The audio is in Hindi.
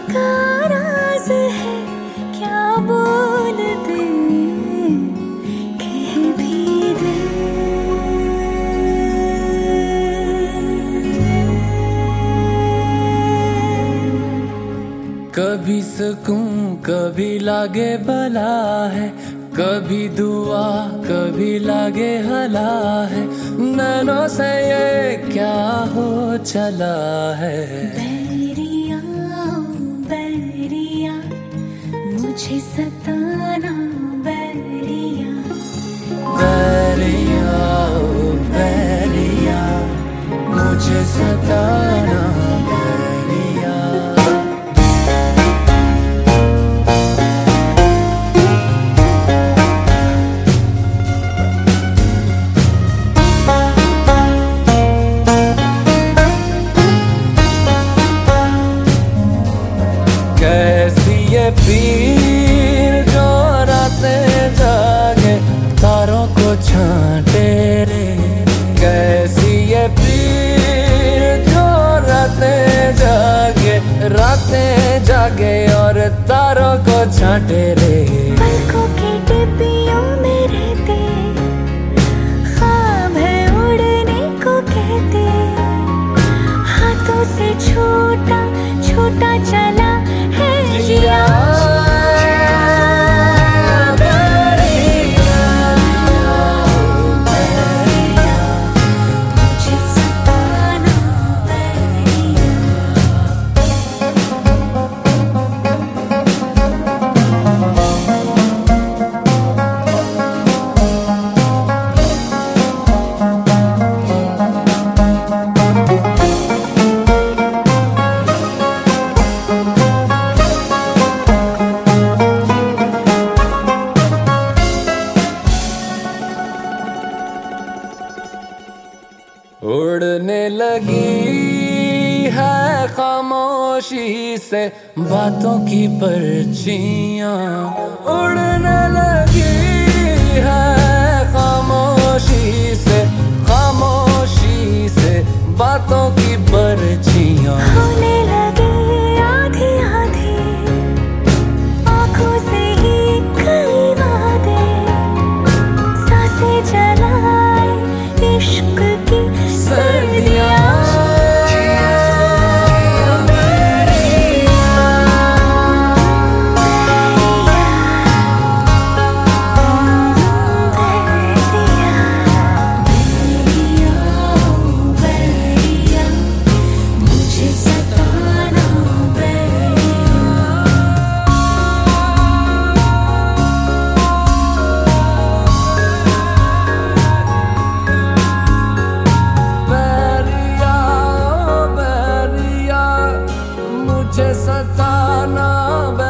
का राज है क्या बोल दे, कह भी दे। कभी सुकून कभी लागे भला है, कभी दुआ कभी लागे हला है, नैनों से ये क्या हो चला है। बैरिया बैरिया मुझे सताना बैरिया, बैरिया ओ बैरिया मुझे सताना बैरिया। कैसी ये पीर जो रातें जागे तारों को छांटे रे, कैसी ये पीर जो रातें जागे और तारों को छांटे रे। पलकों की डिब्बियों में रहते ख्वाब है उड़ने को कहते, हाथों से छोटा छोटा चला है जिया। उड़ने लगी है खामोशी से बातों की पर्चियां, उड़ने लगी है खामोशी से बातों की पर्चियां। होने लगे आधी आधी आँखों से ही कई वादे, सांसें जलाए इश्क की सर्दियाँ। मुझे सताना